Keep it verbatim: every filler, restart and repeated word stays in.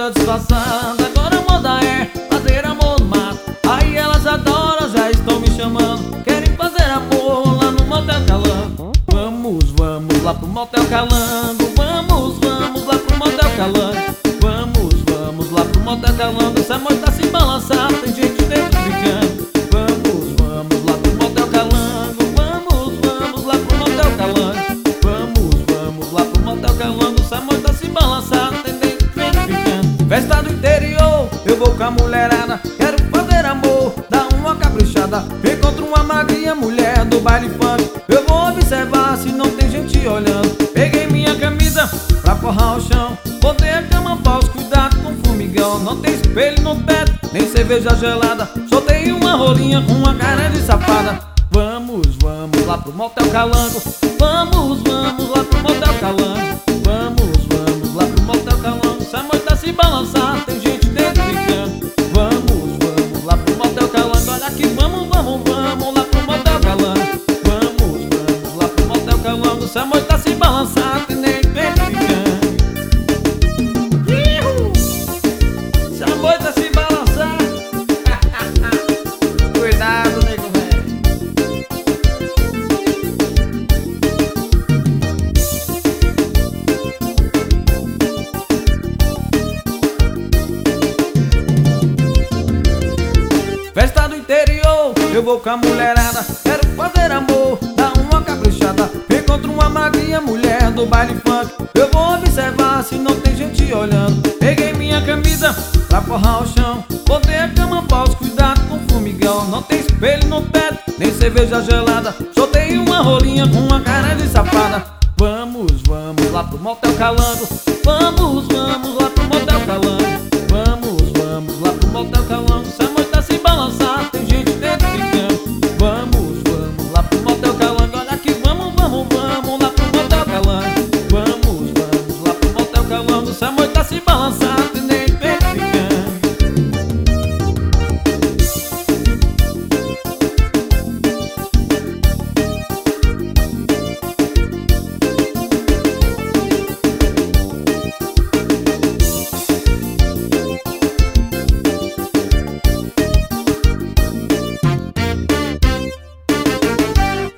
toda disfarçada. Agora a moda é fazer amor no mato. Aí elas adoram, já estão me chamando. Querem fazer amor lá no Motel Calango. Vamos, vamos lá pro Motel Calango. Vamos, vamos lá pro Motel Calango. Vamos, vamos lá pro Motel Calango. Essa moça tá se balançando, tem gente dentro brincando. Vamos, vamos lá pro Motel Calango. Vamos, vamos lá pro Motel Calango. Vamos, vamos lá pro Motel Calango. Essa moça tá se balançando, tem gente brincando. Festa do interior, eu vou com a mulherada. Quero fazer amor, dar uma caprichada. Encontro uma magrinha mulher do baile funk. Eu vou observar se não tem gente olhando. Peguei minha camisa pra forrar o chão. Botei a cama paus, cuidado com o formigão. Não tem espelho no teto, nem cerveja gelada. Soltei uma rolinha com uma cara de safada. Vamos, vamos lá pro Motel Calango. Vamos, vamos lá pro Motel Calango. Vamos, vamos lá pro Motel Calango. Essa moça tá se balançando, tem gente dentro brincando. Vamos, vamos lá pro Motel Calango. Olha aqui, vamos, vamos, vamos lá pro Motel Calango. Vamos, vamos lá pro Motel Calango. Essa moça tá se balançando, tem gente brincando. Essa moça tá se balançando. Cuidado, nego velho. Festa do interior, eu vou com a mulherada. Quero fazer amor, dar uma caprichada. Encontro uma magrinha mulher do baile funk. Eu vou observar se não tem gente olhando. Peguei minha camisa pra forrar o chão. Botei a cama paus, cuidado com o formigão. Não tem espelho no teto, nem cerveja gelada. Soltei uma rolinha com uma cara de safada. Vamos, vamos lá pro Motel Calango. Vamos, vamos